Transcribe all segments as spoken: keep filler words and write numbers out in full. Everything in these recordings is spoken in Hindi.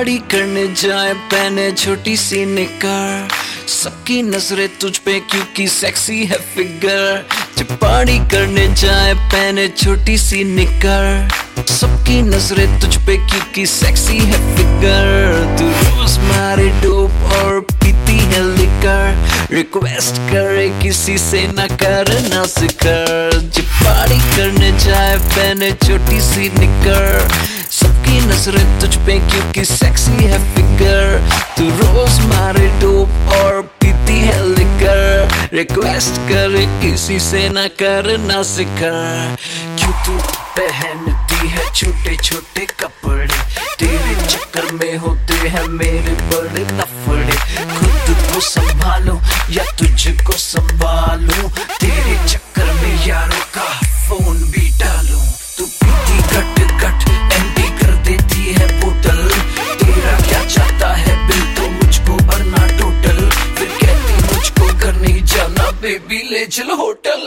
पार्टी करने जाए पहने छोटी सी निकर, सबकी नजरें तुझ पे क्योंकि सेक्सी है फिगर। जब पार्टी करने जाए पहने छोटी सी निकर, सबकी नजरें तुझ पे क्योंकि सेक्सी है फिगर। तू रोज मारे डोप और पीती है लिकर, रिक्वेस्ट करे किसी से ना करना सिकर। जब पार्टी करने जाए पहने छोटी सी निकर, सबकी नजरें तुझ पे क्योंकि सेक्सी है फिगर। तू रोज मारे डोप और पीती है लिकर, रिक्वेस्ट करे किसी से ना करना सिकर। क्यों तू पहनती है छोटे छोटे कपड़े, तेरे चक्कर में होते हैं मेरे बड़े लफड़े। खुद को संभालो या तुझको संभालूं, तेरे चक्कर में यारों का फोन भी डालूं। तू पीती गट गट एंटी कर देती है बोतल, तेरा क्या चाहता है बिल तो मुझको भरना टोटल। फिर कहती मुझको घर नहीं जाना बेबी ले चल होटल।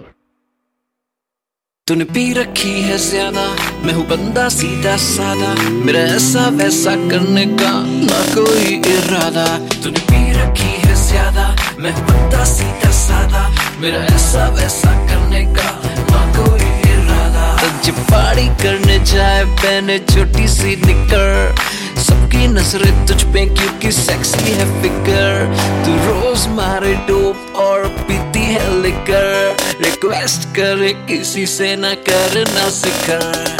तूने पी रखी है ज्यादा, मैं हूँ बंदा सीधा सादा, मेरा ऐसा वैसा करने का ना कोई इरादा। तूने पी रखी है ज्यादा, मैं हूँ बंदा सीधा सादा, मेरा ऐसा वैसा करने का ना कोई इरादा। जब पार्टी करने जाए पहने छोटी सी निकर, सबकी नजरें तुझ पे क्योंकि सेक्सी है फिगर। तू रोज मारे डोप और पीती है लिकर, रिक्वेस्ट करे किसी से ना करना सिकर।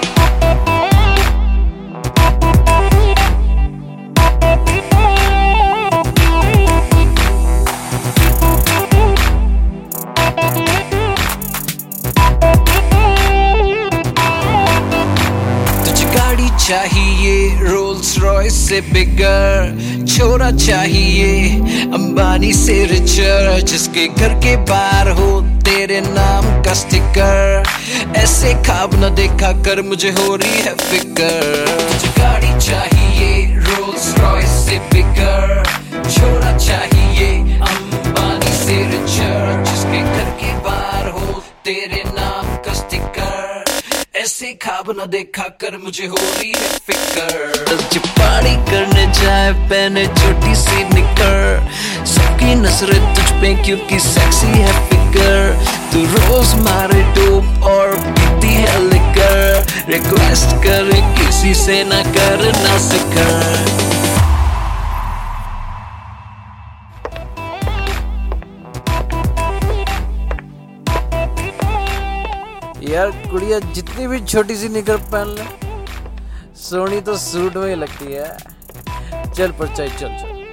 चाहिए रोल्स रॉयस से बिगर, छोरा चाहिए अंबानी से रिचर, जिसके घर के बाहर हो तेरे नाम का स्टिकर। ऐसे ख्वाब न देखा कर मुझे हो रही है फिकर। तुझे गाड़ी चाहिए रोल्स रॉयस से बिगर, छोरा चाहिए अंबानी से रिचर, जिसके घर के बाहर हो तेरे नाम का स्टिकर। ऐसे ख्वाब न देखा कर मुझे हो रही है फिकर। जब पार्टी करने जाए पहने छोटी सी निकर, सबकी नजरें तुझ पे क्योंकि सेक्सी है फिगर। तू रोज मारे डोप और पीती है लिकर, रिक्वेस्ट करे किसी से ना करना सिकर। यार कुड़िया जितनी भी छोटी सी निकर पहन ले, सोनी तो सूट में ही लगती है। चल पर चल चल चल।